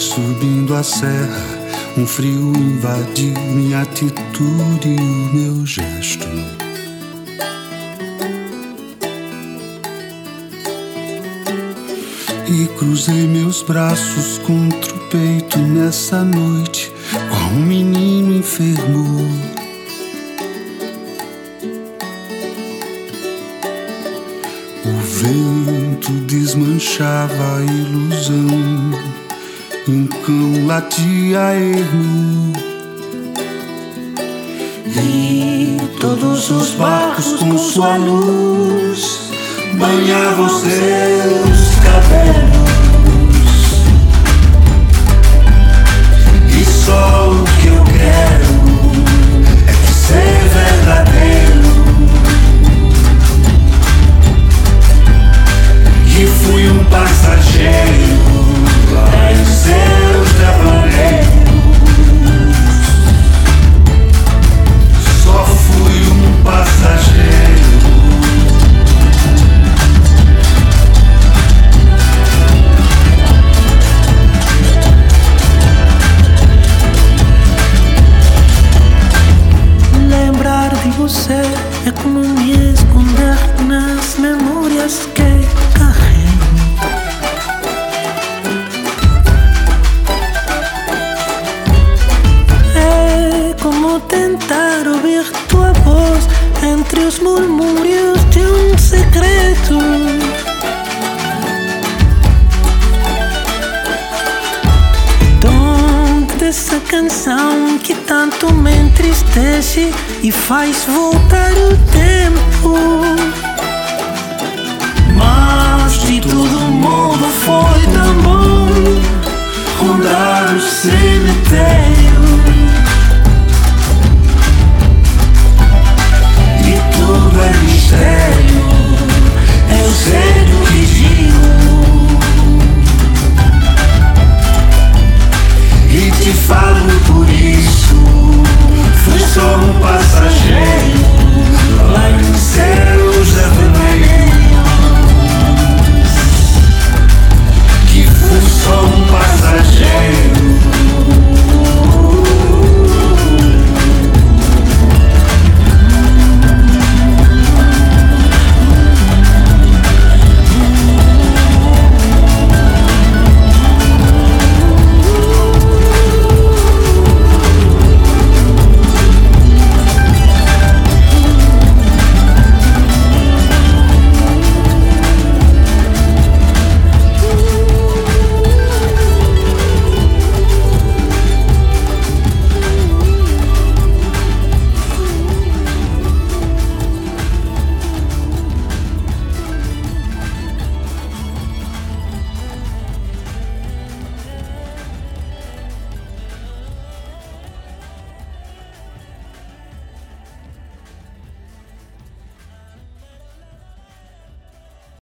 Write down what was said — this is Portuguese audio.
subindo a serra, um frio invadiu minha atitude e o meu gesto. E cruzei meus braços contra o peito nessa noite, qual um menino enfermo. O vento desmanchava a ilusão, um cão latia ermo. E todos os barcos com sua luz banhavam seus cabelos. E só o que eu quero é que ser verdadeiro. E fui um passageiro lá em seus devaneios. Só fui um passageiro. Lembrar de você é como me esconder nas memórias que carrego. É como tentar ouvir tua voz entre os murmúrios de um segredo. Essa canção que tanto me entristece e faz voltar o tempo.